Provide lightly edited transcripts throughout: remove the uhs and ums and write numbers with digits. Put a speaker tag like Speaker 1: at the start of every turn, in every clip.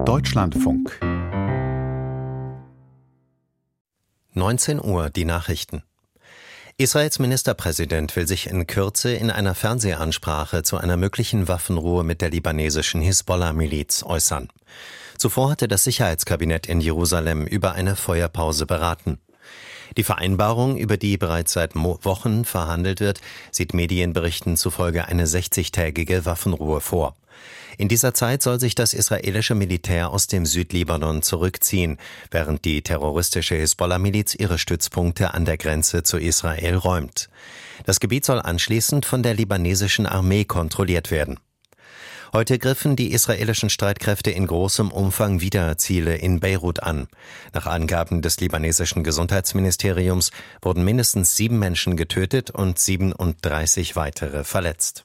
Speaker 1: Deutschlandfunk
Speaker 2: 19 Uhr, die Nachrichten. Israels Ministerpräsident will sich in Kürze in einer Fernsehansprache zu einer möglichen Waffenruhe mit der libanesischen Hisbollah-Miliz äußern. Zuvor hatte das Sicherheitskabinett in Jerusalem über eine Feuerpause beraten. Die Vereinbarung, über die bereits seit Wochen verhandelt wird, sieht Medienberichten zufolge eine 60-tägige Waffenruhe vor. In dieser Zeit soll sich das israelische Militär aus dem Südlibanon zurückziehen, während die terroristische Hisbollah-Miliz ihre Stützpunkte an der Grenze zu Israel räumt. Das Gebiet soll anschließend von der libanesischen Armee kontrolliert werden. Heute griffen die israelischen Streitkräfte in großem Umfang wieder Ziele in Beirut an. Nach Angaben des libanesischen Gesundheitsministeriums wurden mindestens 7 Menschen getötet und 37 weitere verletzt.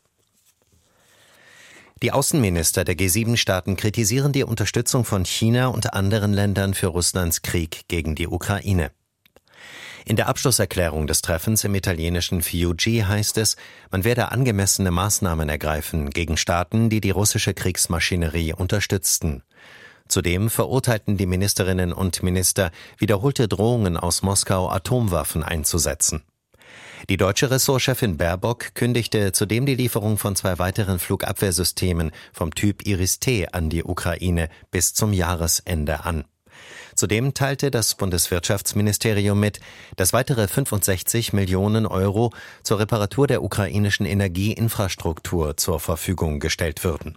Speaker 2: Die Außenminister der G7-Staaten kritisieren die Unterstützung von China und anderen Ländern für Russlands Krieg gegen die Ukraine. In der Abschlusserklärung des Treffens im italienischen Fiuggi heißt es, man werde angemessene Maßnahmen ergreifen gegen Staaten, die die russische Kriegsmaschinerie unterstützten. Zudem verurteilten die Ministerinnen und Minister wiederholte Drohungen aus Moskau, Atomwaffen einzusetzen. Die deutsche Ressortchefin Baerbock kündigte zudem die Lieferung von 2 weiteren Flugabwehrsystemen vom Typ Iris-T an die Ukraine bis zum Jahresende an. Zudem teilte das Bundeswirtschaftsministerium mit, dass weitere 65 Millionen Euro zur Reparatur der ukrainischen Energieinfrastruktur zur Verfügung gestellt würden.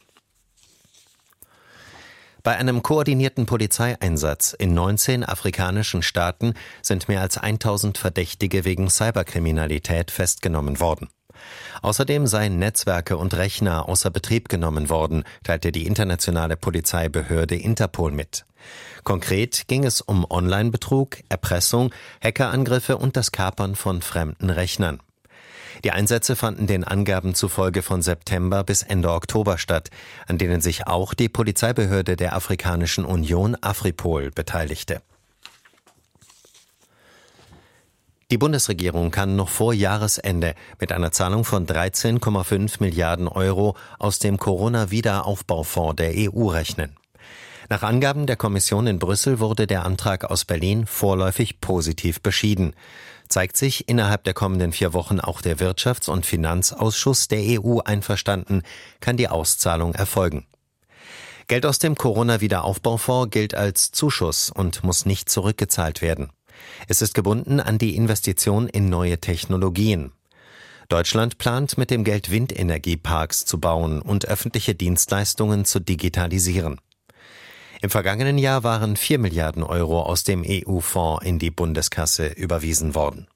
Speaker 2: Bei einem koordinierten Polizeieinsatz in 19 afrikanischen Staaten sind mehr als 1000 Verdächtige wegen Cyberkriminalität festgenommen worden. Außerdem seien Netzwerke und Rechner außer Betrieb genommen worden, teilte die internationale Polizeibehörde Interpol mit. Konkret ging es um Online-Betrug, Erpressung, Hackerangriffe und das Kapern von fremden Rechnern. Die Einsätze fanden den Angaben zufolge von September bis Ende Oktober statt, an denen sich auch die Polizeibehörde der Afrikanischen Union Afripol beteiligte. Die Bundesregierung kann noch vor Jahresende mit einer Zahlung von 13,5 Milliarden Euro aus dem Corona-Wiederaufbaufonds der EU rechnen. Nach Angaben der Kommission in Brüssel wurde der Antrag aus Berlin vorläufig positiv beschieden. Zeigt sich innerhalb der kommenden 4 Wochen auch der Wirtschafts- und Finanzausschuss der EU einverstanden, kann die Auszahlung erfolgen. Geld aus dem Corona-Wiederaufbaufonds gilt als Zuschuss und muss nicht zurückgezahlt werden. Es ist gebunden an die Investition in neue Technologien. Deutschland plant mit dem Geld Windenergieparks zu bauen und öffentliche Dienstleistungen zu digitalisieren. Im vergangenen Jahr waren 4 Milliarden Euro aus dem EU-Fonds in die Bundeskasse überwiesen worden.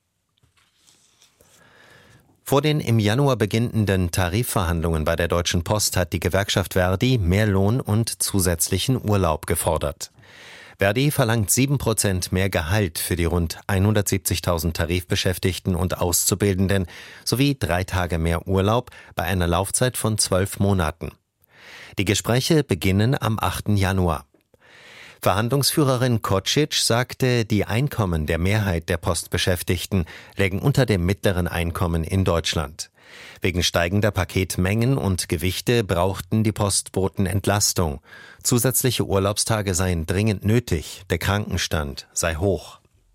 Speaker 2: Vor den im Januar beginnenden Tarifverhandlungen bei der Deutschen Post hat die Gewerkschaft Verdi mehr Lohn und zusätzlichen Urlaub gefordert. Verdi verlangt 7% mehr Gehalt für die rund 170.000 Tarifbeschäftigten und Auszubildenden sowie 3 Tage mehr Urlaub bei einer Laufzeit von 12 Monaten. Die Gespräche beginnen am 8. Januar. Verhandlungsführerin Kocic sagte, die Einkommen der Mehrheit der Postbeschäftigten lägen unter dem mittleren Einkommen in Deutschland. Wegen steigender Paketmengen und Gewichte brauchten die Postboten Entlastung. Zusätzliche Urlaubstage seien dringend nötig, der Krankenstand sei hoch.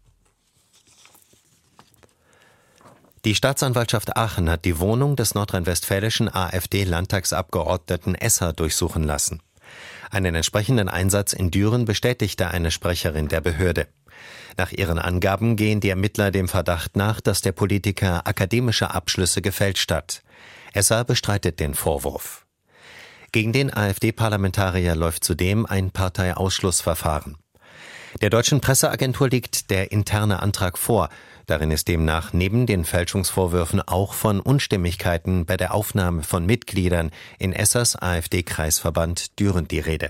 Speaker 2: Die Staatsanwaltschaft Aachen hat die Wohnung des nordrhein-westfälischen AfD-Landtagsabgeordneten Esser durchsuchen lassen. Einen entsprechenden Einsatz in Düren bestätigte eine Sprecherin der Behörde. Nach ihren Angaben gehen die Ermittler dem Verdacht nach, dass der Politiker akademische Abschlüsse gefälscht hat. Esser bestreitet den Vorwurf. Gegen den AfD-Parlamentarier läuft zudem ein Parteiausschlussverfahren. Der deutschen Presseagentur liegt der interne Antrag vor. Darin ist demnach neben den Fälschungsvorwürfen auch von Unstimmigkeiten bei der Aufnahme von Mitgliedern in Essers AfD-Kreisverband Düren die Rede.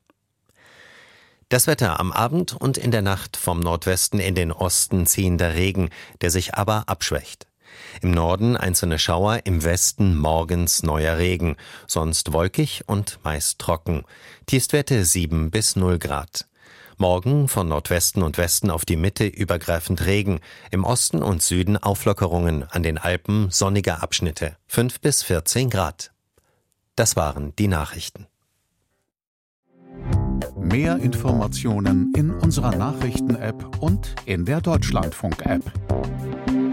Speaker 2: Das Wetter: am Abend und in der Nacht vom Nordwesten in den Osten ziehender Regen, der sich aber abschwächt. Im Norden einzelne Schauer, im Westen morgens neuer Regen, sonst wolkig und meist trocken. Tiefstwerte 7 bis 0 Grad. Morgen von Nordwesten und Westen auf die Mitte übergreifend Regen, im Osten und Süden Auflockerungen, an den Alpen sonnige Abschnitte, 5 bis 14 Grad. Das waren die Nachrichten.
Speaker 1: Mehr Informationen in unserer Nachrichten-App und in der Deutschlandfunk-App.